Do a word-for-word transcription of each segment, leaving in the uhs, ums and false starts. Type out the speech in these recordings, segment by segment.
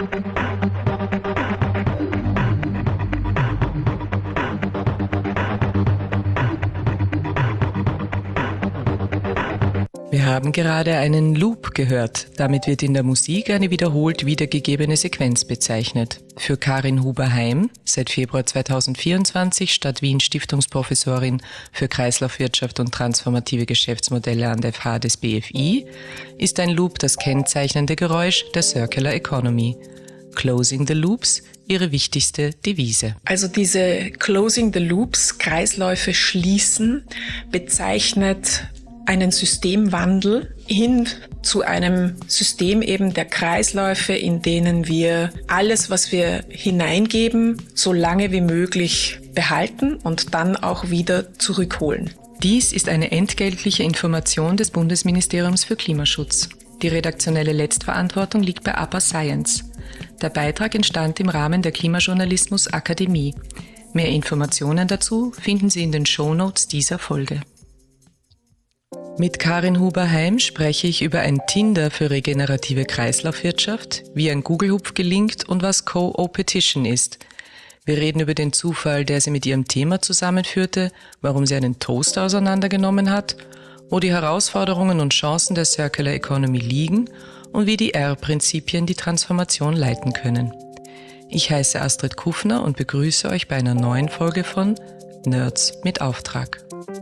Wir haben gerade einen Loop gehört. Damit wird in der Musik eine wiederholt wiedergegebene Sequenz bezeichnet. Für Karin Huber-Heim, seit Februar zweitausendvierundzwanzig Stadt Wien Stiftungsprofessorin für Kreislaufwirtschaft und transformative Geschäftsmodelle an der F H des B F I, ist ein Loop das kennzeichnende Geräusch der Circular Economy. Closing the Loops, ihre wichtigste Devise. Also diese Closing the Loops, Kreisläufe schließen, bezeichnet einen Systemwandel hin zu einem System eben der Kreisläufe, in denen wir alles, was wir hineingeben, so lange wie möglich behalten und dann auch wieder zurückholen. Dies ist eine entgeltliche Information des Bundesministeriums für Klimaschutz. Die redaktionelle Letztverantwortung liegt bei Upper Science. Der Beitrag entstand im Rahmen der Klimajournalismus Akademie. Mehr Informationen dazu finden Sie in den Shownotes dieser Folge. Mit Karin Huber-Heim spreche ich über ein Tinder für regenerative Kreislaufwirtschaft, wie ein Google-Hupf gelingt und was Co-Opetition ist. Wir reden über den Zufall, der sie mit ihrem Thema zusammenführte, warum sie einen Toaster auseinandergenommen hat, wo die Herausforderungen und Chancen der Circular Economy liegen und wie die R-Prinzipien die Transformation leiten können. Ich heiße Astrid Kufner und begrüße euch bei einer neuen Folge von Nerds mit Auftrag.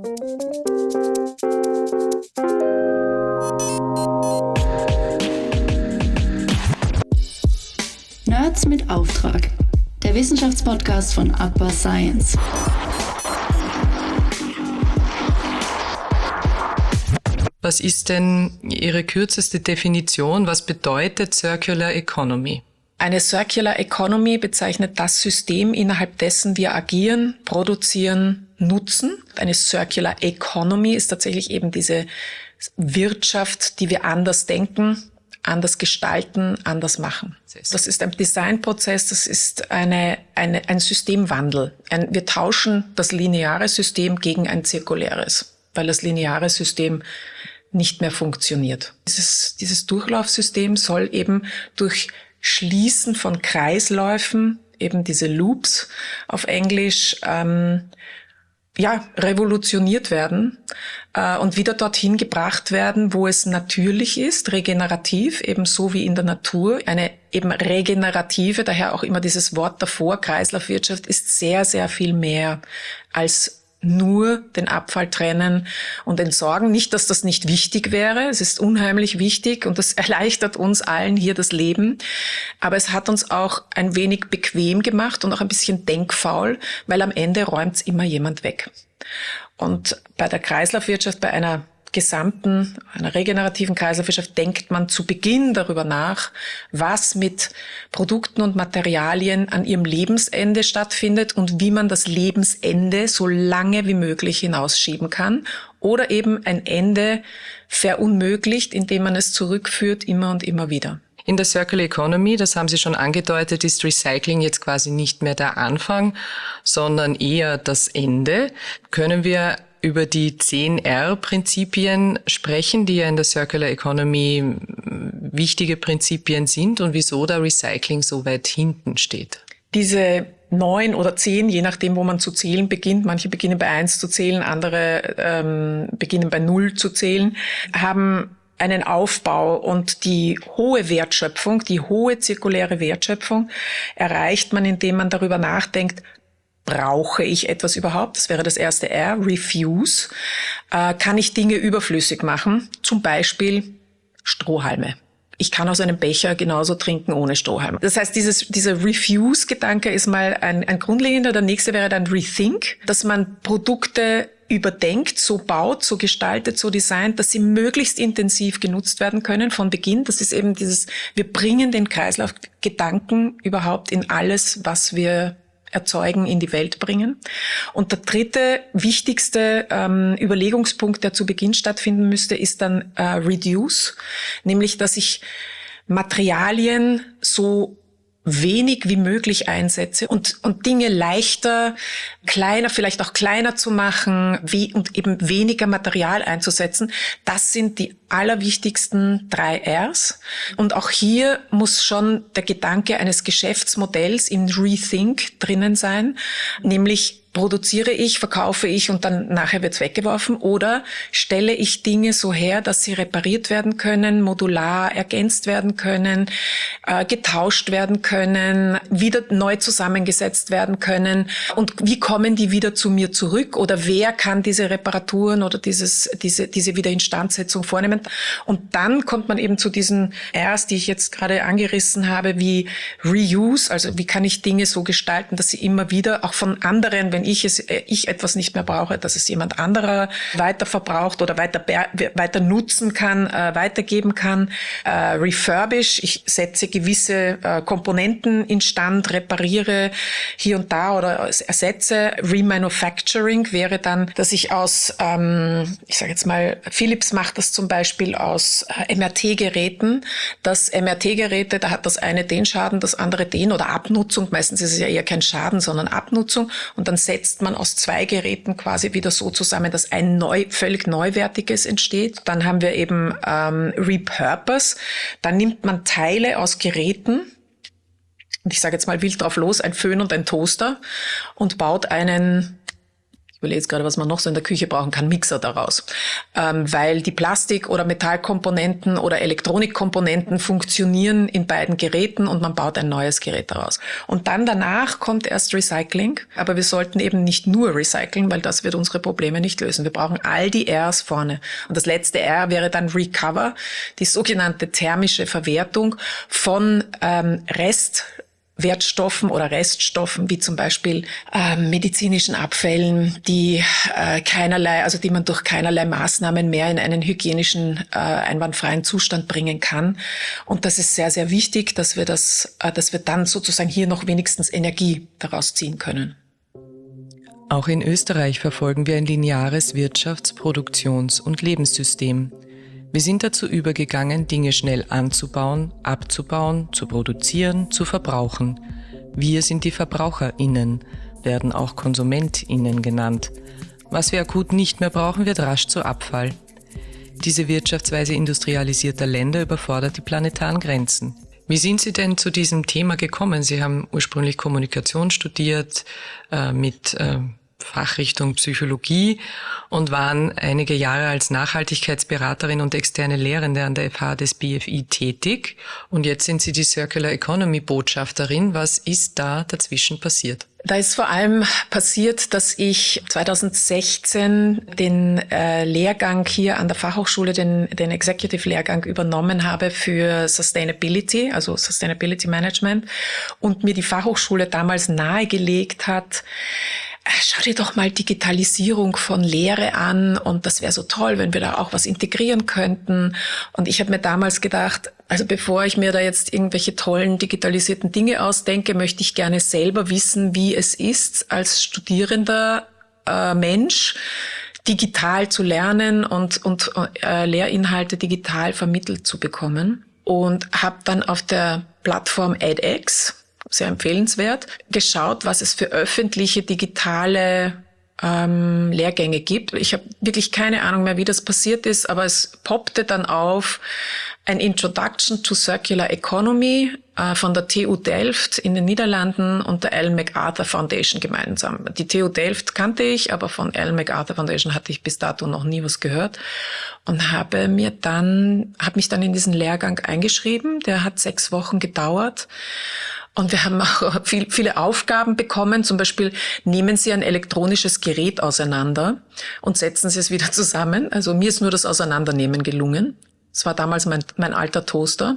Nerds mit Auftrag, der Wissenschaftspodcast von Upper Science. Was ist denn Ihre kürzeste Definition? Was bedeutet Circular Economy? Eine Circular Economy bezeichnet das System, innerhalb dessen wir agieren, produzieren, nutzen. Eine Circular Economy ist tatsächlich eben diese Wirtschaft, die wir anders denken, anders gestalten, anders machen. Das ist ein Designprozess, das ist eine, eine, ein Systemwandel. Ein, wir tauschen das lineare System gegen ein zirkuläres, weil das lineare System nicht mehr funktioniert. Dieses, dieses Durchlaufsystem soll eben durch Schließen von Kreisläufen, eben diese Loops auf Englisch, ähm, ja, revolutioniert werden äh, und wieder dorthin gebracht werden, wo es natürlich ist, regenerativ, ebenso wie in der Natur. Eine eben regenerative, daher auch immer dieses Wort davor, Kreislaufwirtschaft, ist sehr, sehr viel mehr als nur den Abfall trennen und entsorgen. Nicht, dass das nicht wichtig wäre. Es ist unheimlich wichtig und das erleichtert uns allen hier das Leben. Aber es hat uns auch ein wenig bequem gemacht und auch ein bisschen denkfaul, weil am Ende räumt's immer jemand weg. Und bei der Kreislaufwirtschaft, bei einer gesamten, einer regenerativen Kreislaufwirtschaft denkt man zu Beginn darüber nach, was mit Produkten und Materialien an ihrem Lebensende stattfindet und wie man das Lebensende so lange wie möglich hinausschieben kann oder eben ein Ende verunmöglicht, indem man es zurückführt immer und immer wieder. In der Circular Economy, das haben Sie schon angedeutet, ist Recycling jetzt quasi nicht mehr der Anfang, sondern eher das Ende. Können wir über die zehn R-Prinzipien sprechen, die ja in der Circular Economy wichtige Prinzipien sind und wieso da Recycling so weit hinten steht? Diese neun oder zehn, je nachdem, wo man zu zählen beginnt, manche beginnen bei eins zu zählen, andere ähm, beginnen bei null zu zählen, haben einen Aufbau und die hohe Wertschöpfung, die hohe zirkuläre Wertschöpfung erreicht man, indem man darüber nachdenkt, brauche ich etwas überhaupt? Das wäre das erste R, Refuse. Äh, kann ich Dinge überflüssig machen? Zum Beispiel Strohhalme. Ich kann aus einem Becher genauso trinken ohne Strohhalme. Das heißt, dieses, dieser Refuse-Gedanke ist mal ein, ein grundlegender. Der nächste wäre dann Rethink, dass man Produkte überdenkt, so baut, so gestaltet, so designt, dass sie möglichst intensiv genutzt werden können von Beginn. Das ist eben dieses, wir bringen den Kreislaufgedanken überhaupt in alles, was wir erzeugen, in die Welt bringen. Und der dritte, wichtigste ähm, Überlegungspunkt, der zu Beginn stattfinden müsste, ist dann äh, Reduce, nämlich, dass ich Materialien so wenig wie möglich einsetze und, und Dinge leichter, kleiner, vielleicht auch kleiner zu machen wie, und eben weniger Material einzusetzen. Das sind die allerwichtigsten drei Rs. Und auch hier muss schon der Gedanke eines Geschäftsmodells im Rethink drinnen sein, nämlich produziere ich, verkaufe ich und dann nachher wird's weggeworfen, oder stelle ich Dinge so her, dass sie repariert werden können, modular ergänzt werden können, äh, getauscht werden können, wieder neu zusammengesetzt werden können, und wie kommen die wieder zu mir zurück, oder wer kann diese Reparaturen oder dieses diese diese Wiederinstandsetzung vornehmen? Und dann kommt man eben zu diesen Rs, die ich jetzt gerade angerissen habe, wie Reuse, also wie kann ich Dinge so gestalten, dass sie immer wieder auch von anderen, wenn ich es, ich etwas nicht mehr brauche, dass es jemand anderer weiter verbraucht oder weiter, weiter nutzen kann, äh, weitergeben kann. Äh, refurbish, ich setze gewisse äh, Komponenten instand, repariere hier und da oder ersetze. Remanufacturing wäre dann, dass ich aus, ähm, ich sage jetzt mal, Philips macht das zum Beispiel aus äh, M R T-Geräten, dass M R T-Geräte, da hat das eine den Schaden, das andere den, oder Abnutzung, meistens ist es ja eher kein Schaden, sondern Abnutzung, und dann setzt man aus zwei Geräten quasi wieder so zusammen, dass ein neu, völlig Neuwertiges entsteht. Dann haben wir eben ähm, Repurpose. Dann nimmt man Teile aus Geräten, und ich sage jetzt mal wild drauf los, ein Föhn und ein Toaster, und baut einen, ich überlege jetzt gerade, was man noch so in der Küche brauchen kann, Mixer daraus. Ähm, weil die Plastik- oder Metallkomponenten oder Elektronikkomponenten funktionieren in beiden Geräten, und man baut ein neues Gerät daraus. Und dann danach kommt erst Recycling. Aber wir sollten eben nicht nur recyceln, weil das wird unsere Probleme nicht lösen. Wir brauchen all die Rs vorne. Und das letzte R wäre dann Recover, die sogenannte thermische Verwertung von ähm, Rest Wertstoffen oder Reststoffen, wie zum Beispiel äh, medizinischen Abfällen, die äh, keinerlei, also die man durch keinerlei Maßnahmen mehr in einen hygienischen, äh, einwandfreien Zustand bringen kann. Und das ist sehr, sehr wichtig, dass wir das, äh, dass wir dann sozusagen hier noch wenigstens Energie daraus ziehen können. Auch in Österreich verfolgen wir ein lineares Wirtschafts-, Produktions- und Lebenssystem. Wir sind dazu übergegangen, Dinge schnell anzubauen, abzubauen, zu produzieren, zu verbrauchen. Wir sind die VerbraucherInnen, werden auch KonsumentInnen genannt. Was wir akut nicht mehr brauchen, wird rasch zu Abfall. Diese Wirtschaftsweise industrialisierter Länder überfordert die planetaren Grenzen. Wie sind Sie denn zu diesem Thema gekommen? Sie haben ursprünglich Kommunikation studiert, äh, mit äh, Fachrichtung Psychologie, und waren einige Jahre als Nachhaltigkeitsberaterin und externe Lehrende an der F H des B F I tätig. Und jetzt sind Sie die Circular Economy Botschafterin. Was ist da dazwischen passiert? Da ist vor allem passiert, dass ich zweitausendsechzehn den äh, Lehrgang hier an der Fachhochschule, den, den Executive-Lehrgang übernommen habe für Sustainability, also Sustainability Management, und mir die Fachhochschule damals nahegelegt hat, schau dir doch mal Digitalisierung von Lehre an, und das wäre so toll, wenn wir da auch was integrieren könnten. Und ich habe mir damals gedacht, also bevor ich mir da jetzt irgendwelche tollen digitalisierten Dinge ausdenke, möchte ich gerne selber wissen, wie es ist, als studierender äh, Mensch digital zu lernen und, und äh, Lehrinhalte digital vermittelt zu bekommen. Und habe dann auf der Plattform edX, sehr empfehlenswert, geschaut, was es für öffentliche digitale ähm, Lehrgänge gibt. Ich habe wirklich keine Ahnung mehr, wie das passiert ist, aber es poppte dann auf ein Introduction to Circular Economy äh, von der T U Delft in den Niederlanden und der Ellen MacArthur Foundation gemeinsam. Die T U Delft kannte ich, aber von Ellen MacArthur Foundation hatte ich bis dato noch nie was gehört, und habe mir dann, habe mich dann in diesen Lehrgang eingeschrieben. Der hat sechs Wochen gedauert. Und wir haben auch viel, viele Aufgaben bekommen. Zum Beispiel, nehmen Sie ein elektronisches Gerät auseinander und setzen Sie es wieder zusammen. Also mir ist nur das Auseinandernehmen gelungen. Es war damals mein, mein alter Toaster.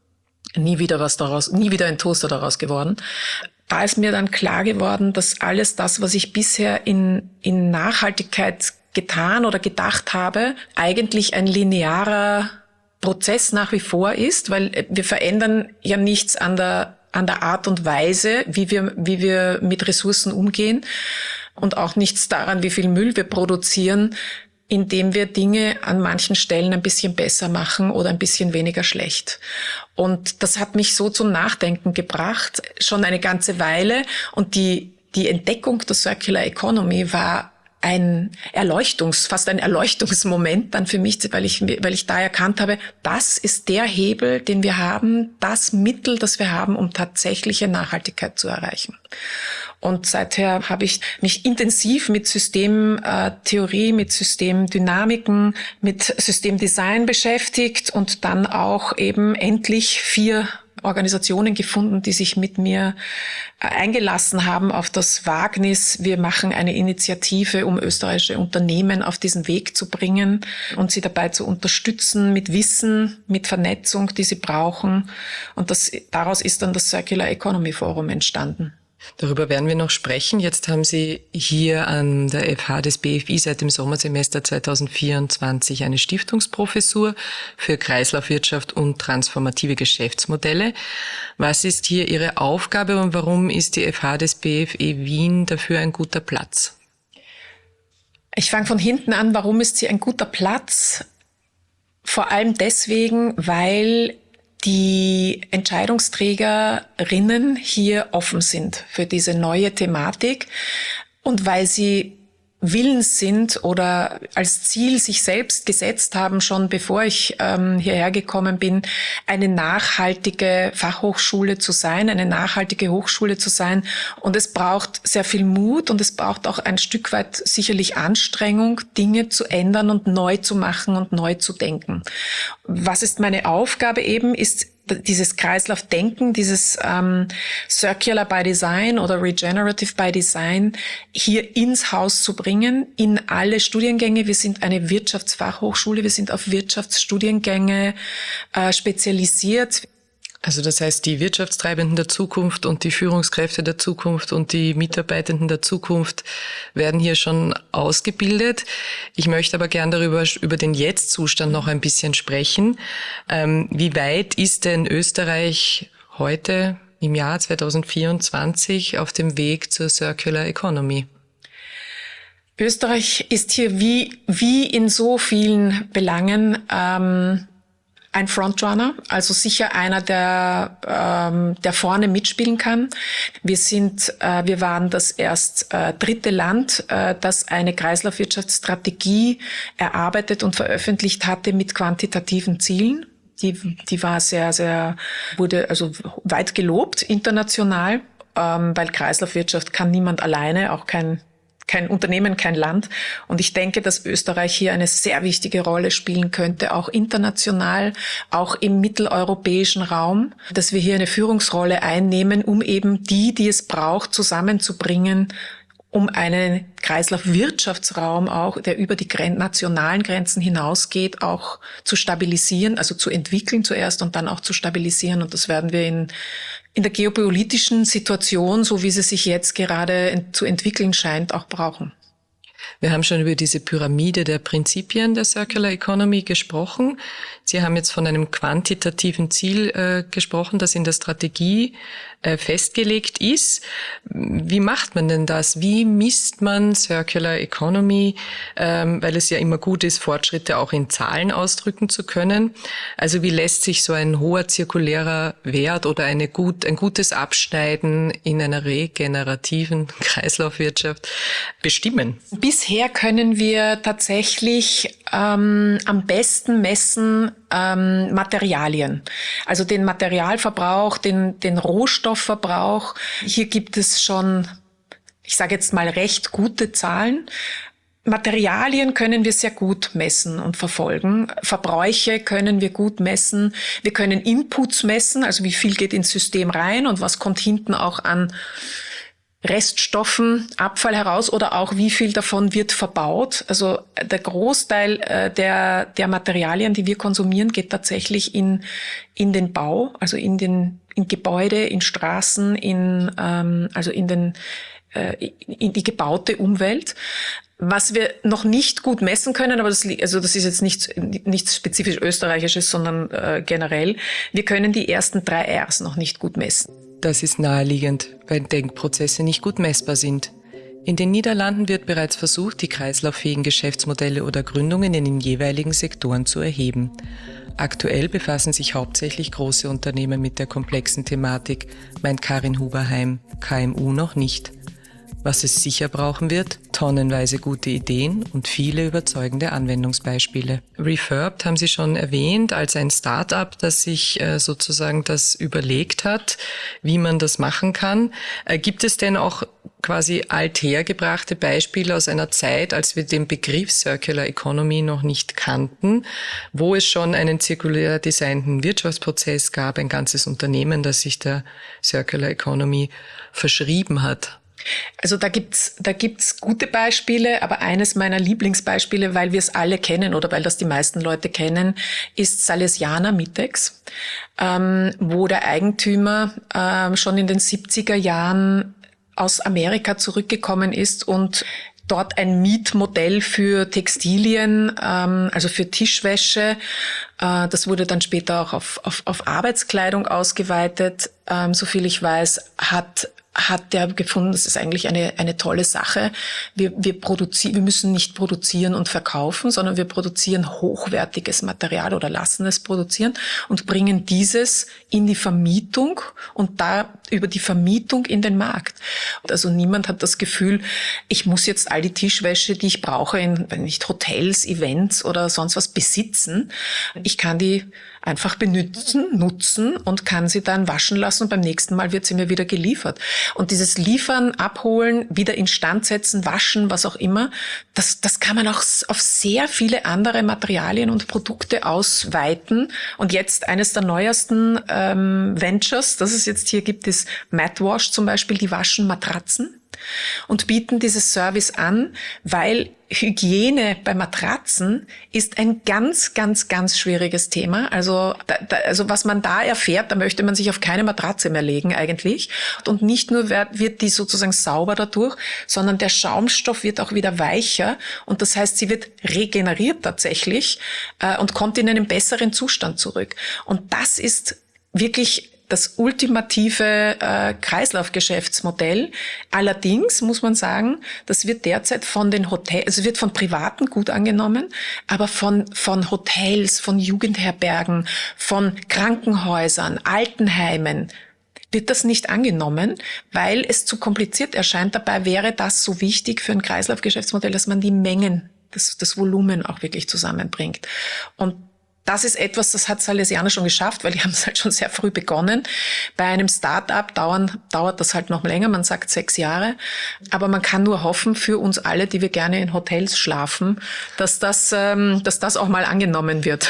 Nie wieder was daraus, nie wieder ein Toaster daraus geworden. Da ist mir dann klar geworden, dass alles das, was ich bisher in, in Nachhaltigkeit getan oder gedacht habe, eigentlich ein linearer Prozess nach wie vor ist, weil wir verändern ja nichts an der an der Art und Weise, wie wir, wie wir mit Ressourcen umgehen, und auch nichts daran, wie viel Müll wir produzieren. indem wir Dinge an manchen Stellen ein bisschen besser machen oder ein bisschen weniger schlecht. Und das hat mich so zum Nachdenken gebracht, schon eine ganze Weile. Und die, die Entdeckung der Circular Economy war ein Erleuchtungs, fast ein Erleuchtungsmoment dann für mich, weil ich, weil ich da erkannt habe, das ist der Hebel, den wir haben, das Mittel, das wir haben, um tatsächliche Nachhaltigkeit zu erreichen. Und seither habe ich mich intensiv mit Systemtheorie, mit Systemdynamiken, mit Systemdesign beschäftigt und dann auch eben endlich vier Organisationen gefunden, die sich mit mir eingelassen haben auf das Wagnis. Wir machen eine Initiative, um österreichische Unternehmen auf diesen Weg zu bringen und sie dabei zu unterstützen mit Wissen, mit Vernetzung, die sie brauchen. Und das, daraus ist dann das Circular Economy Forum entstanden. Darüber werden wir noch sprechen. Jetzt haben Sie hier an der F H des B F I seit dem Sommersemester zweitausendvierundzwanzig eine Stiftungsprofessur für Kreislaufwirtschaft und transformative Geschäftsmodelle. Was ist hier Ihre Aufgabe und warum ist die F H des B F E Wien dafür ein guter Platz? Ich fange von hinten an. Warum ist sie ein guter Platz? Vor allem deswegen, weil die Entscheidungsträgerinnen hier offen sind für diese neue Thematik und weil sie willens sind oder als Ziel sich selbst gesetzt haben, schon bevor ich ähm, hierher gekommen bin, eine nachhaltige Fachhochschule zu sein, eine nachhaltige Hochschule zu sein. Und es braucht sehr viel Mut und es braucht auch ein Stück weit sicherlich Anstrengung, Dinge zu ändern und neu zu machen und neu zu denken. Was ist meine Aufgabe eben, ist dieses Kreislaufdenken, dieses ähm, Circular by Design oder Regenerative by Design hier ins Haus zu bringen, in alle Studiengänge. Wir sind eine Wirtschaftsfachhochschule, wir sind auf Wirtschaftsstudiengänge äh, spezialisiert. Also das heißt, die Wirtschaftstreibenden der Zukunft und die Führungskräfte der Zukunft und die Mitarbeitenden der Zukunft werden hier schon ausgebildet. Ich möchte aber gern darüber, über den Jetzt-Zustand noch ein bisschen sprechen. Ähm, wie weit ist denn Österreich heute im Jahr zweitausendvierundzwanzig auf dem Weg zur Circular Economy? Österreich ist hier wie, wie in so vielen Belangen, ähm, ein Frontrunner, also sicher einer, der ähm, der vorne mitspielen kann. Wir sind, äh, wir waren das erst äh, dritte Land, äh, das eine Kreislaufwirtschaftsstrategie erarbeitet und veröffentlicht hatte mit quantitativen Zielen. Die, die war sehr, sehr, wurde also weit gelobt international, ähm, weil Kreislaufwirtschaft kann niemand alleine, auch kein kein Unternehmen, kein Land. Und ich denke, dass Österreich hier eine sehr wichtige Rolle spielen könnte, auch international, auch im mitteleuropäischen Raum, dass wir hier eine Führungsrolle einnehmen, um eben die, die es braucht, zusammenzubringen, um einen Kreislaufwirtschaftsraum auch, der über die Gren- nationalen Grenzen hinausgeht, auch zu stabilisieren, also zu entwickeln zuerst und dann auch zu stabilisieren. Und das werden wir in in der geopolitischen Situation, so wie sie sich jetzt gerade zu entwickeln scheint, auch brauchen. Wir haben schon über diese Pyramide der Prinzipien der Circular Economy gesprochen. Sie haben jetzt von einem quantitativen Ziel äh, gesprochen, das in der Strategie äh, festgelegt ist. Wie macht man denn das? Wie misst man Circular Economy? Ähm, weil es ja immer gut ist, Fortschritte auch in Zahlen ausdrücken zu können. Also wie lässt sich so ein hoher zirkulärer Wert oder eine gut, ein gutes Abschneiden in einer regenerativen Kreislaufwirtschaft bestimmen? Bisher können wir tatsächlich ähm, am besten messen ähm, Materialien, also den Materialverbrauch, den, den Rohstoffverbrauch. Hier gibt es schon, ich sage jetzt mal, recht gute Zahlen. Materialien können wir sehr gut messen und verfolgen. Verbräuche können wir gut messen. Wir können Inputs messen, also wie viel geht ins System rein und was kommt hinten auch an Reststoffen, Abfall heraus oder auch wie viel davon wird verbaut. Also der Großteil äh, der der Materialien, die wir konsumieren, geht tatsächlich in in den Bau, also in den in Gebäude, in Straßen, in ähm, also in den äh, in die gebaute Umwelt. Was wir noch nicht gut messen können, aber das, also das ist jetzt nichts, nichts spezifisch Österreichisches, sondern äh, generell, wir können die ersten drei Rs noch nicht gut messen. Das ist naheliegend, weil Denkprozesse nicht gut messbar sind. In den Niederlanden wird bereits versucht, die kreislauffähigen Geschäftsmodelle oder Gründungen in den jeweiligen Sektoren zu erheben. Aktuell befassen sich hauptsächlich große Unternehmen mit der komplexen Thematik, meint Karin Huberheim, K M U noch nicht. Was es sicher brauchen wird, tonnenweise gute Ideen und viele überzeugende Anwendungsbeispiele. Refurbed haben Sie schon erwähnt als ein Start-up, das sich äh, sozusagen das überlegt hat, wie man das machen kann. Äh, gibt es denn auch quasi althergebrachte Beispiele aus einer Zeit, als wir den Begriff Circular Economy noch nicht kannten, wo es schon einen zirkulär designten Wirtschaftsprozess gab, ein ganzes Unternehmen, das sich der Circular Economy verschrieben hat? Also da gibt's, da gibt's gute Beispiele, aber eines meiner Lieblingsbeispiele, weil wir es alle kennen oder weil das die meisten Leute kennen, ist Salesianer Mitex, ähm, wo der Eigentümer ähm, schon in den siebziger Jahren aus Amerika zurückgekommen ist und dort ein Mietmodell für Textilien, ähm, also für Tischwäsche, äh, das wurde dann später auch auf, auf, auf Arbeitskleidung ausgeweitet, ähm, soviel ich weiß, hat hat der gefunden, das ist eigentlich eine eine tolle Sache. Wir wir produzieren, wir müssen nicht produzieren und verkaufen, sondern wir produzieren hochwertiges Material oder lassen es produzieren und bringen dieses in die Vermietung und da über die Vermietung in den Markt. Also niemand hat das Gefühl, ich muss jetzt all die Tischwäsche, die ich brauche, in wenn nicht Hotels, Events oder sonst was besitzen. Ich kann die einfach benutzen, nutzen und kann sie dann waschen lassen und beim nächsten Mal wird sie mir wieder geliefert. Und dieses Liefern, Abholen, wieder instand setzen, waschen, was auch immer, das, das kann man auch auf sehr viele andere Materialien und Produkte ausweiten. Und jetzt eines der neuesten ähm, Ventures, das es jetzt hier gibt, ist Matwash zum Beispiel, die waschen Matratzen und bieten dieses Service an, weil Hygiene bei Matratzen ist ein ganz, ganz, ganz schwieriges Thema. Also, da, da, also was man da erfährt, da möchte man sich auf keine Matratze mehr legen eigentlich. Und nicht nur wird, wird die sozusagen sauber dadurch, sondern der Schaumstoff wird auch wieder weicher. Und das heißt, sie wird regeneriert tatsächlich äh, und kommt in einen besseren Zustand zurück. Und das ist wirklich das ultimative äh, Kreislaufgeschäftsmodell. Allerdings muss man sagen, das wird derzeit von den Hotels, also wird von Privaten gut angenommen, aber von von Hotels, von Jugendherbergen, von Krankenhäusern, Altenheimen wird das nicht angenommen, weil es zu kompliziert erscheint. Dabei wäre das so wichtig für ein Kreislaufgeschäftsmodell, dass man die Mengen, das, das Volumen auch wirklich zusammenbringt. Und das ist etwas, das hat Salesianer schon geschafft, weil die haben es halt schon sehr früh begonnen. Bei einem Start-up dauern, dauert das halt noch länger, man sagt sechs Jahre. Aber man kann nur hoffen für uns alle, die wir gerne in Hotels schlafen, dass das, ähm, dass das auch mal angenommen wird.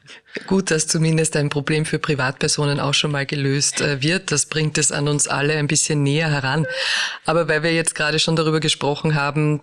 Gut, dass zumindest ein Problem für Privatpersonen auch schon mal gelöst äh, wird. Das bringt es an uns alle ein bisschen näher heran. Aber weil wir jetzt gerade schon darüber gesprochen haben,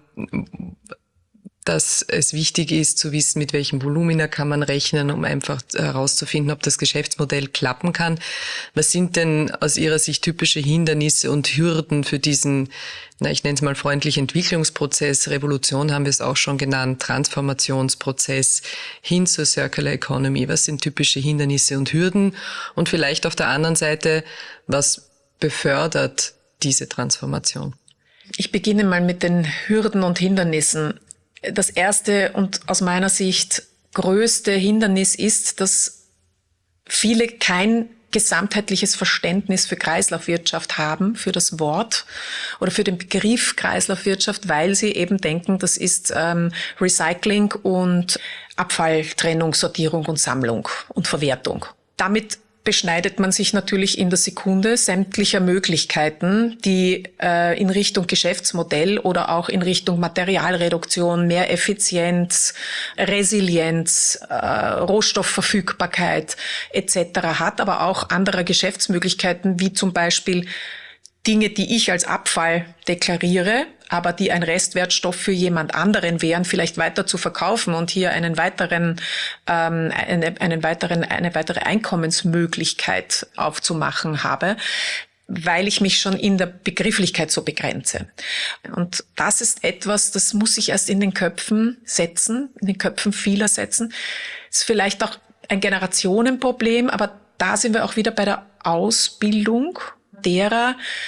dass es wichtig ist zu wissen, mit welchem Volumina kann man rechnen, um einfach herauszufinden, ob das Geschäftsmodell klappen kann. Was sind denn aus Ihrer Sicht typische Hindernisse und Hürden für diesen, na, ich nenne es mal freundlichen Entwicklungsprozess, Revolution haben wir es auch schon genannt, Transformationsprozess hin zur Circular Economy? Was sind typische Hindernisse und Hürden? Und vielleicht auf der anderen Seite, was befördert diese Transformation? Ich beginne mal mit den Hürden und Hindernissen. Das erste und aus meiner Sicht größte Hindernis ist, dass viele kein gesamtheitliches Verständnis für Kreislaufwirtschaft haben, für das Wort oder für den Begriff Kreislaufwirtschaft, weil sie eben denken, das ist ähm, Recycling und Abfalltrennung, Sortierung und Sammlung und Verwertung. Damit beschneidet man sich natürlich in der Sekunde sämtlicher Möglichkeiten, die äh, in Richtung Geschäftsmodell oder auch in Richtung Materialreduktion, mehr Effizienz, Resilienz, äh, Rohstoffverfügbarkeit et cetera hat, aber auch andere Geschäftsmöglichkeiten, wie zum Beispiel Dinge, die ich als Abfall deklariere, aber die ein Restwertstoff für jemand anderen wären, vielleicht weiter zu verkaufen und hier einen weiteren, ähm, eine, einen weiteren, eine weitere Einkommensmöglichkeit aufzumachen habe, weil ich mich schon in der Begrifflichkeit so begrenze. Und das ist etwas, das muss sich erst in den Köpfen setzen, in den Köpfen vieler setzen. Ist vielleicht auch ein Generationenproblem, aber da sind wir auch wieder bei der Ausbildung derer,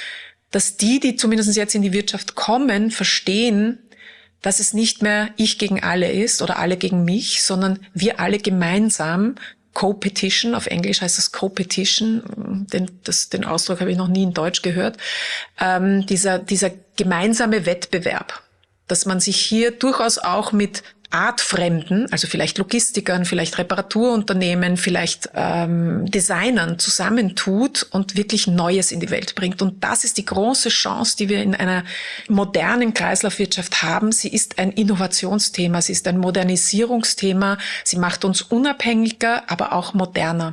dass die, die zumindest jetzt in die Wirtschaft kommen, verstehen, dass es nicht mehr ich gegen alle ist oder alle gegen mich, sondern wir alle gemeinsam Co-Petition, auf Englisch heißt das Co-Petition, den, das, den Ausdruck habe ich noch nie in Deutsch gehört, ähm, dieser, dieser gemeinsame Wettbewerb, dass man sich hier durchaus auch mit Artfremden, also vielleicht Logistikern, vielleicht Reparaturunternehmen, vielleicht ähm, Designern zusammentut und wirklich Neues in die Welt bringt. Und das ist die große Chance, die wir in einer modernen Kreislaufwirtschaft haben. Sie ist ein Innovationsthema, sie ist ein Modernisierungsthema, sie macht uns unabhängiger, aber auch moderner.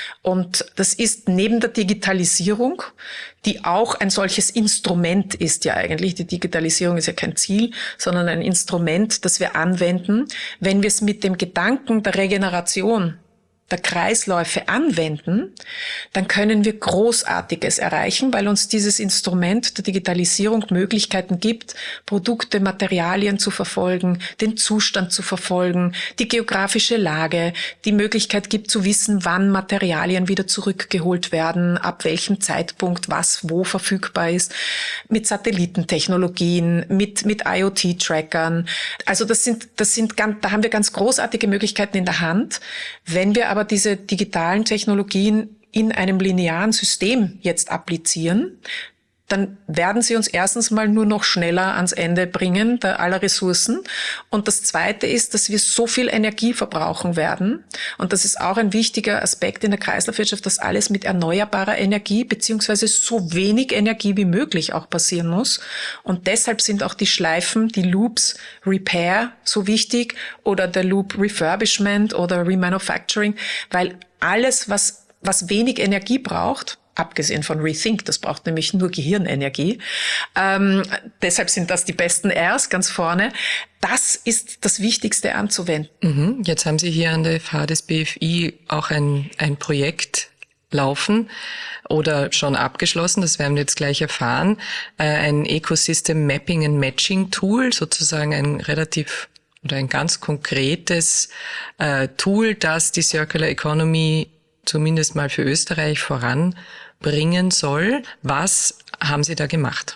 Und das ist neben der Digitalisierung, die auch ein solches Instrument ist ja eigentlich. Die Digitalisierung ist ja kein Ziel, sondern ein Instrument, das wir anwenden. Wenn wir es mit dem Gedanken der Regeneration, der Kreisläufe anwenden, dann können wir Großartiges erreichen, weil uns dieses Instrument der Digitalisierung Möglichkeiten gibt, Produkte, Materialien zu verfolgen, den Zustand zu verfolgen, die geografische Lage, die Möglichkeit gibt zu wissen, wann Materialien wieder zurückgeholt werden, ab welchem Zeitpunkt was wo verfügbar ist, mit Satellitentechnologien, mit mit IoT-Trackern. Also das sind das sind ganz, da haben wir ganz großartige Möglichkeiten in der Hand, wenn wir aber aber diese digitalen Technologien in einem linearen System jetzt applizieren, dann werden sie uns erstens mal nur noch schneller ans Ende bringen der aller Ressourcen. Und das Zweite ist, dass wir so viel Energie verbrauchen werden. Und das ist auch ein wichtiger Aspekt in der Kreislaufwirtschaft, dass alles mit erneuerbarer Energie beziehungsweise so wenig Energie wie möglich auch passieren muss. Und deshalb sind auch die Schleifen, die Loops Repair so wichtig oder der Loop Refurbishment oder Remanufacturing, weil alles, was, was wenig Energie braucht, abgesehen von Rethink, das braucht nämlich nur Gehirnenergie. Ähm, deshalb sind das die besten Rs ganz vorne. Das ist das Wichtigste anzuwenden. Mhm. Jetzt haben Sie hier an der F H des B F I auch ein, ein Projekt laufen oder schon abgeschlossen, das werden wir jetzt gleich erfahren. Äh, ein Ecosystem Mapping and Matching Tool, sozusagen ein relativ oder ein ganz konkretes äh, Tool, das die Circular Economy zumindest mal für Österreich voranbringen soll. Was haben Sie da gemacht?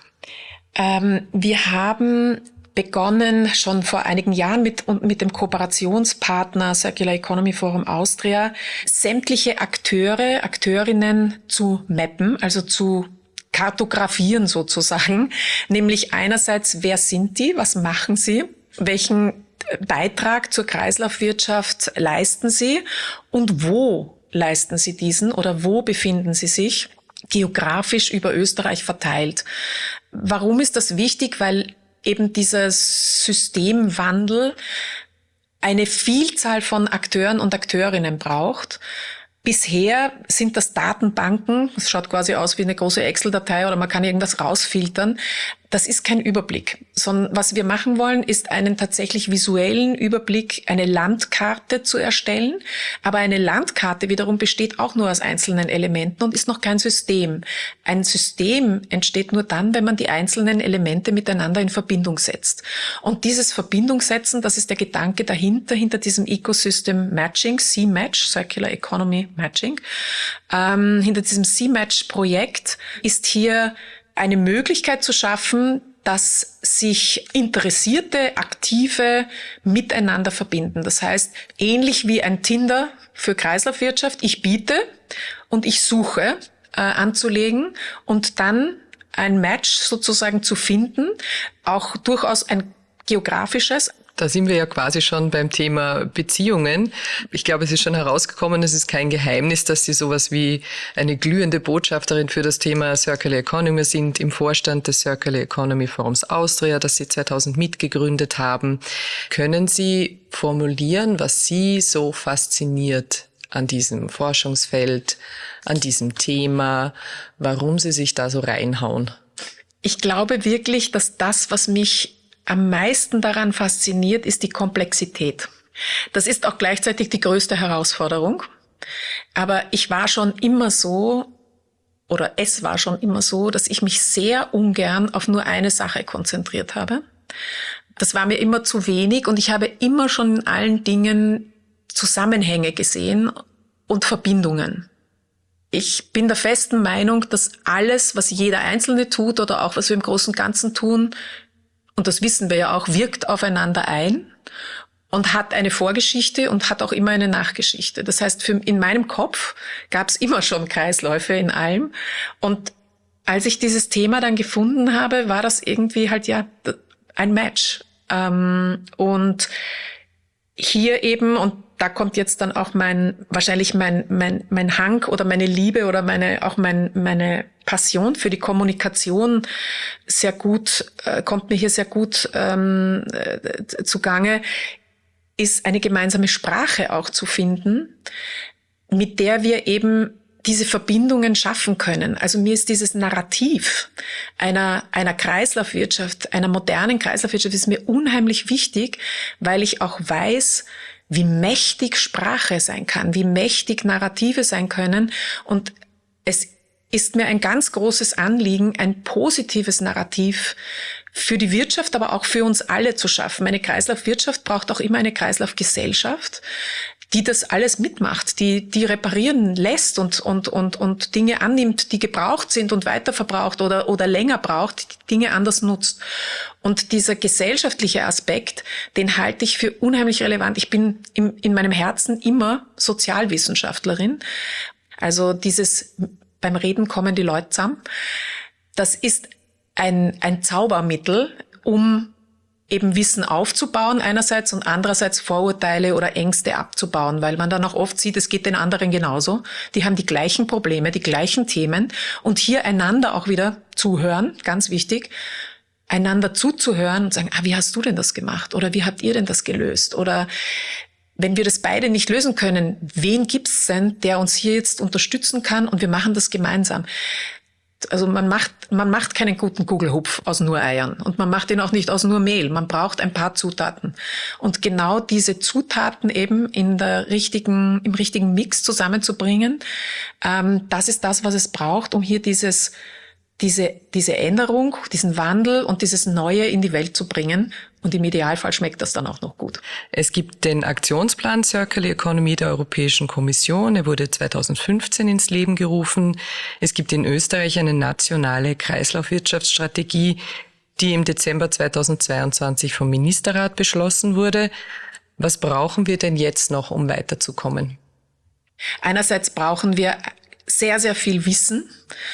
Ähm, wir haben begonnen schon vor einigen Jahren mit, mit dem Kooperationspartner Circular Economy Forum Austria, sämtliche Akteure, Akteurinnen zu mappen, also zu kartografieren sozusagen. Nämlich einerseits, wer sind die, was machen sie, welchen Beitrag zur Kreislaufwirtschaft leisten sie und wo leisten sie diesen oder wo befinden sie sich geografisch über Österreich verteilt. Warum ist das wichtig? Weil eben dieser Systemwandel eine Vielzahl von Akteuren und Akteurinnen braucht. Bisher sind das Datenbanken, das schaut quasi aus wie eine große Excel-Datei oder man kann irgendwas rausfiltern. Das ist kein Überblick, sondern was wir machen wollen, ist einen tatsächlich visuellen Überblick, eine Landkarte zu erstellen. Aber eine Landkarte wiederum besteht auch nur aus einzelnen Elementen und ist noch kein System. Ein System entsteht nur dann, wenn man die einzelnen Elemente miteinander in Verbindung setzt. Und dieses Verbindungssetzen, das ist der Gedanke dahinter, hinter diesem Ecosystem Matching, C-Match, Circular Economy Matching. Ähm, hinter diesem C-Match-Projekt ist hier eine Möglichkeit zu schaffen, dass sich Interessierte, Aktive miteinander verbinden. Das heißt, ähnlich wie ein Tinder für Kreislaufwirtschaft, ich biete und ich suche äh, anzulegen und dann ein Match sozusagen zu finden, auch durchaus ein geografisches. Da sind wir ja quasi schon beim Thema Beziehungen. Ich glaube, es ist schon herausgekommen, es ist kein Geheimnis, dass Sie sowas wie eine glühende Botschafterin für das Thema Circular Economy sind im Vorstand des Circular Economy Forums Austria, das Sie zweitausend mitgegründet haben. Können Sie formulieren, was Sie so fasziniert an diesem Forschungsfeld, an diesem Thema, warum Sie sich da so reinhauen? Ich glaube wirklich, dass das, was mich am meisten daran fasziniert, ist die Komplexität. Das ist auch gleichzeitig die größte Herausforderung. Aber ich war schon immer so, oder es war schon immer so, dass ich mich sehr ungern auf nur eine Sache konzentriert habe. Das war mir immer zu wenig und ich habe immer schon in allen Dingen Zusammenhänge gesehen und Verbindungen. Ich bin der festen Meinung, dass alles, was jeder Einzelne tut oder auch was wir im Großen und Ganzen tun, und das wissen wir ja auch, wirkt aufeinander ein und hat eine Vorgeschichte und hat auch immer eine Nachgeschichte. Das heißt, für, in meinem Kopf gab es immer schon Kreisläufe in allem. Und als ich dieses Thema dann gefunden habe, war das irgendwie halt ja ein Match. Ähm, und hier eben, und da kommt jetzt dann auch mein, wahrscheinlich mein, mein, mein Hang oder meine Liebe oder meine, auch mein, meine Passion für die Kommunikation sehr gut, äh, kommt mir hier sehr gut ähm, äh, zugange, ist eine gemeinsame Sprache auch zu finden, mit der wir eben diese Verbindungen schaffen können. Also mir ist dieses Narrativ einer, einer Kreislaufwirtschaft, einer modernen Kreislaufwirtschaft ist mir unheimlich wichtig, weil ich auch weiß, wie mächtig Sprache sein kann, wie mächtig Narrative sein können. Und es ist mir ein ganz großes Anliegen, ein positives Narrativ für die Wirtschaft, aber auch für uns alle zu schaffen. Eine Kreislaufwirtschaft braucht auch immer eine Kreislaufgesellschaft, die das alles mitmacht, die, die reparieren lässt und, und, und, und Dinge annimmt, die gebraucht sind und weiterverbraucht oder, oder länger braucht, die Dinge anders nutzt. Und dieser gesellschaftliche Aspekt, den halte ich für unheimlich relevant. Ich bin im, in meinem Herzen immer Sozialwissenschaftlerin. Also dieses, beim Reden kommen die Leute zusammen. Das ist ein, ein Zaubermittel, um eben Wissen aufzubauen einerseits und andererseits Vorurteile oder Ängste abzubauen, weil man dann auch oft sieht, es geht den anderen genauso. Die haben die gleichen Probleme, die gleichen Themen und hier einander auch wieder zuhören, ganz wichtig, einander zuzuhören und sagen, ah, wie hast du denn das gemacht? Oder wie habt ihr denn das gelöst? Oder wenn wir das beide nicht lösen können, wen gibt's denn, der uns hier jetzt unterstützen kann und wir machen das gemeinsam? Also man macht, man macht keinen guten Gugelhupf aus nur Eiern und man macht ihn auch nicht aus nur Mehl. Man braucht ein paar Zutaten. Und genau diese Zutaten eben in der richtigen, im richtigen Mix zusammenzubringen, ähm, das ist das, was es braucht, um hier dieses, diese, diese Änderung, diesen Wandel und dieses Neue in die Welt zu bringen. Und im Idealfall schmeckt das dann auch noch gut. Es gibt den Aktionsplan Circular Economy der Europäischen Kommission. Er wurde zweitausendfünfzehn ins Leben gerufen. Es gibt in Österreich eine nationale Kreislaufwirtschaftsstrategie, die im Dezember zweitausendzweiundzwanzig vom Ministerrat beschlossen wurde. Was brauchen wir denn jetzt noch, um weiterzukommen? Einerseits brauchen wir sehr, sehr viel Wissen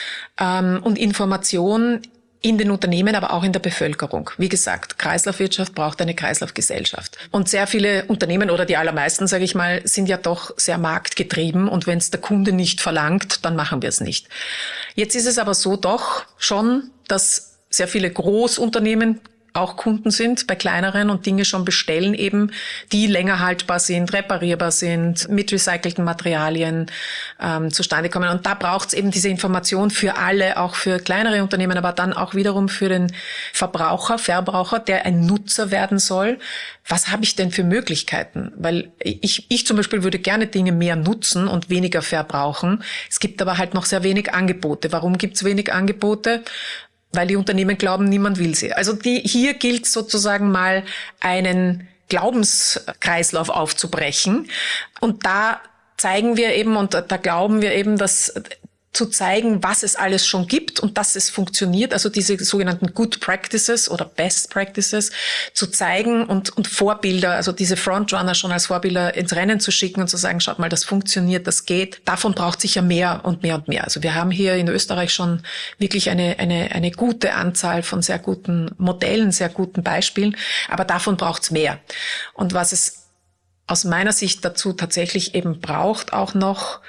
ähm, und Information in den Unternehmen, aber auch in der Bevölkerung. Wie gesagt, Kreislaufwirtschaft braucht eine Kreislaufgesellschaft. Und sehr viele Unternehmen oder die allermeisten, sage ich mal, sind ja doch sehr marktgetrieben. Und wenn es der Kunde nicht verlangt, dann machen wir es nicht. Jetzt ist es aber so doch schon, dass sehr viele Großunternehmen auch Kunden sind bei kleineren und Dinge schon bestellen eben, die länger haltbar sind, reparierbar sind, mit recycelten Materialien ähm, zustande kommen. Und da braucht es eben diese Information für alle, auch für kleinere Unternehmen, aber dann auch wiederum für den Verbraucher, Verbraucher, der ein Nutzer werden soll. Was habe ich denn für Möglichkeiten? Weil ich, ich zum Beispiel würde gerne Dinge mehr nutzen und weniger verbrauchen. Es gibt aber halt noch sehr wenig Angebote. Warum gibt es wenig Angebote? Weil die Unternehmen glauben, niemand will sie. Also die, hier gilt sozusagen mal einen Glaubenskreislauf aufzubrechen. Und da zeigen wir eben, und da glauben wir eben, dass zu zeigen, was es alles schon gibt und dass es funktioniert, also diese sogenannten Good Practices oder Best Practices zu zeigen und, und Vorbilder, also diese Frontrunner schon als Vorbilder ins Rennen zu schicken und zu sagen, schaut mal, das funktioniert, das geht. Davon braucht sich ja mehr und mehr und mehr. Also wir haben hier in Österreich schon wirklich eine, eine, eine gute Anzahl von sehr guten Modellen, sehr guten Beispielen, aber davon braucht es mehr. Und was es aus meiner Sicht dazu tatsächlich eben braucht auch noch,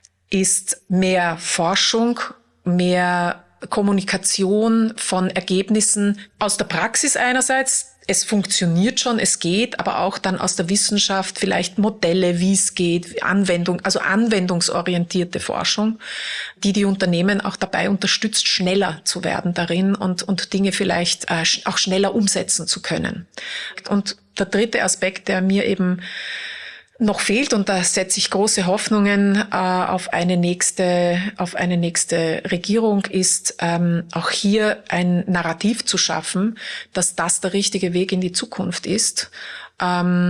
ist mehr Forschung, mehr Kommunikation von Ergebnissen aus der Praxis einerseits. Es funktioniert schon, es geht, aber auch dann aus der Wissenschaft vielleicht Modelle, wie es geht, Anwendung, also anwendungsorientierte Forschung, die die Unternehmen auch dabei unterstützt, schneller zu werden darin und, und Dinge vielleicht äh, auch schneller umsetzen zu können. Und der dritte Aspekt, der mir eben noch fehlt, und da setze ich große Hoffnungen äh, auf eine nächste, auf eine nächste Regierung, ist ähm, auch hier ein Narrativ zu schaffen, dass das der richtige Weg in die Zukunft ist. Ähm,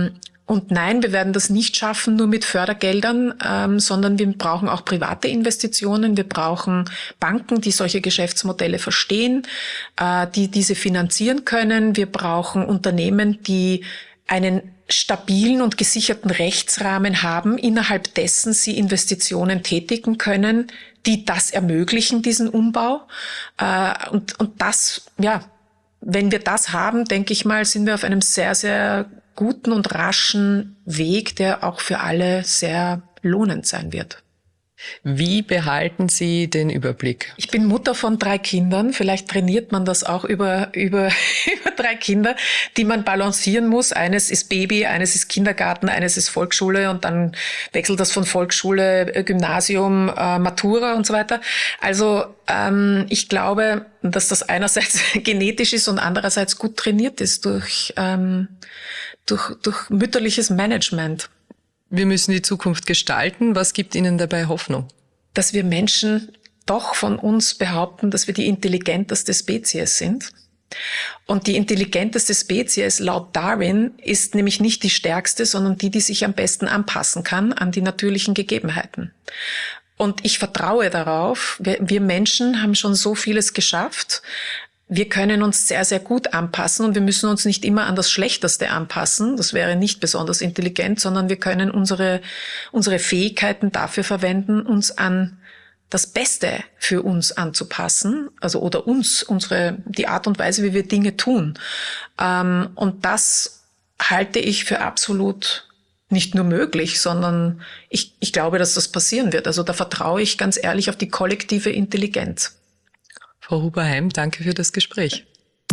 Und nein, wir werden das nicht schaffen nur mit Fördergeldern, ähm, sondern wir brauchen auch private Investitionen. Wir brauchen Banken, die solche Geschäftsmodelle verstehen, äh, die diese finanzieren können. Wir brauchen Unternehmen, die einen stabilen und gesicherten Rechtsrahmen haben, innerhalb dessen sie Investitionen tätigen können, die das ermöglichen, diesen Umbau. Äh, und, und das, ja, wenn wir das haben, denke ich mal, sind wir auf einem sehr, sehr guten und raschen Weg, der auch für alle sehr lohnend sein wird. Wie behalten Sie den Überblick? Ich bin Mutter von drei Kindern. Vielleicht trainiert man das auch über, über, über drei Kinder, die man balancieren muss. Eines ist Baby, eines ist Kindergarten, eines ist Volksschule und dann wechselt das von Volksschule, Gymnasium, äh, Matura und so weiter. Also ähm, ich glaube, dass das einerseits genetisch ist und andererseits gut trainiert ist durch, ähm, durch, durch mütterliches Management. Wir müssen die Zukunft gestalten. Was gibt Ihnen dabei Hoffnung? Dass wir Menschen doch von uns behaupten, dass wir die intelligenteste Spezies sind. Und die intelligenteste Spezies laut Darwin ist nämlich nicht die stärkste, sondern die, die sich am besten anpassen kann an die natürlichen Gegebenheiten. Und ich vertraue darauf, wir, wir Menschen haben schon so vieles geschafft. Wir können uns sehr, sehr gut anpassen und wir müssen uns nicht immer an das Schlechteste anpassen. Das wäre nicht besonders intelligent, sondern wir können unsere, unsere Fähigkeiten dafür verwenden, uns an das Beste für uns anzupassen, also oder uns, unsere, die Art und Weise, wie wir Dinge tun. Ähm, und das halte ich für absolut nicht nur möglich, sondern ich, ich glaube, dass das passieren wird. Also da vertraue ich ganz ehrlich auf die kollektive Intelligenz. Frau Huberheim, danke für das Gespräch.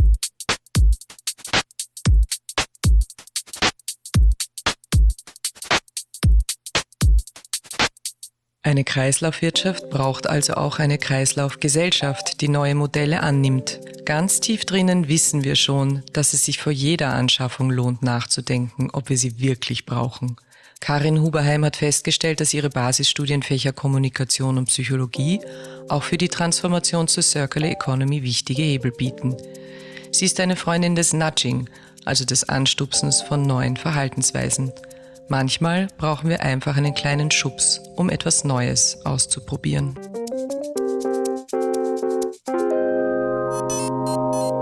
Eine Kreislaufwirtschaft braucht also auch eine Kreislaufgesellschaft, die neue Modelle annimmt. Ganz tief drinnen wissen wir schon, dass es sich vor jeder Anschaffung lohnt, nachzudenken, ob wir sie wirklich brauchen. Karin Huberheim hat festgestellt, dass ihre Basisstudienfächer Kommunikation und Psychologie auch für die Transformation zur Circular Economy wichtige Hebel bieten. Sie ist eine Freundin des Nudging, also des Anstupsens von neuen Verhaltensweisen. Manchmal brauchen wir einfach einen kleinen Schubs, um etwas Neues auszuprobieren.